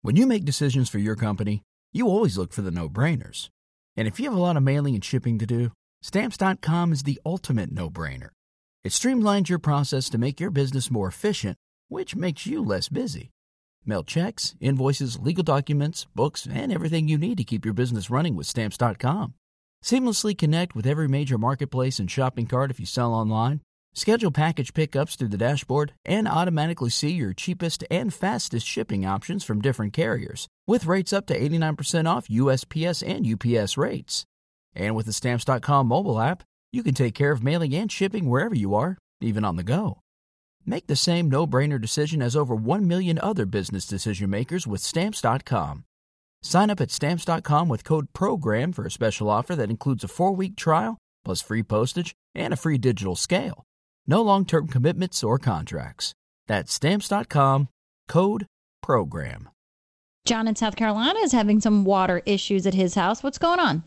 When you make decisions for your company, you always look for the no-brainers. And if you have a lot of mailing and shipping to do, Stamps.com is the ultimate no-brainer. It streamlines your process to make your business more efficient, which makes you less busy. Mail checks, invoices, legal documents, books, and everything you need to keep your business running with Stamps.com. Seamlessly connect with every major marketplace and shopping cart if you sell online. Schedule package pickups through the dashboard and automatically see your cheapest and fastest shipping options from different carriers, with rates up to 89% off USPS and UPS rates. And with the Stamps.com mobile app, you can take care of mailing and shipping wherever you are, even on the go. Make the same no-brainer decision as over 1 million other business decision makers with Stamps.com. Sign up at Stamps.com with code PROGRAM for a special offer that includes a 4-week trial, plus free postage and a free digital scale. No long-term commitments or contracts. That's Stamps.com, code PROGRAM. John in South Carolina is having some water issues at his house. What's going on?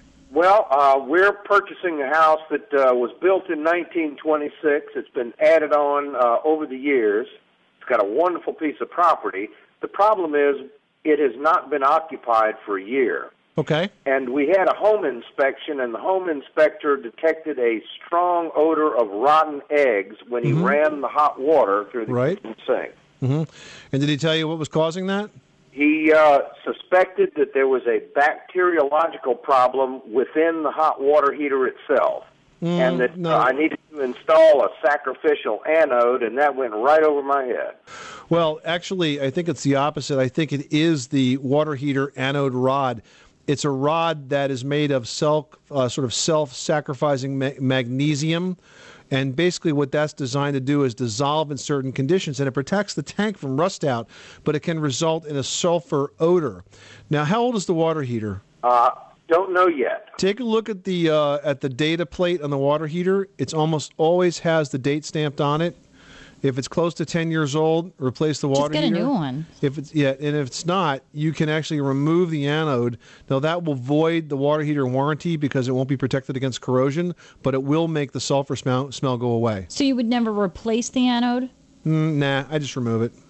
Well, we're purchasing a house that was built in 1926. It's been added on over the years. It's got a wonderful piece of property. The problem is it has not been occupied for a year. Okay. And we had a home inspection, and the home inspector detected a strong odor of rotten eggs when he ran the hot water through the kitchen sink. And did he tell you what was causing that? He suspected that there was a bacteriological problem within the hot water heater itself, and that I needed to install a sacrificial anode, and that went right over my head. Well, actually, I think it's the opposite. I think it is the water heater anode rod. It's a rod that is made of sort of self-sacrificing magnesium. And basically what that's designed to do is dissolve in certain conditions, and it protects the tank from rust out, but it can result in a sulfur odor. Now, how old is the water heater? Don't know yet. Take a look at the data plate on the water heater. It's almost always has the date stamped on it. If it's close to 10 years old, replace the water heater. Just get a new one. And if it's not, you can actually remove the anode. Now, that will void the water heater warranty because it won't be protected against corrosion, but it will make the sulfur smell go away. So you would never replace the anode? Nah, I just remove it.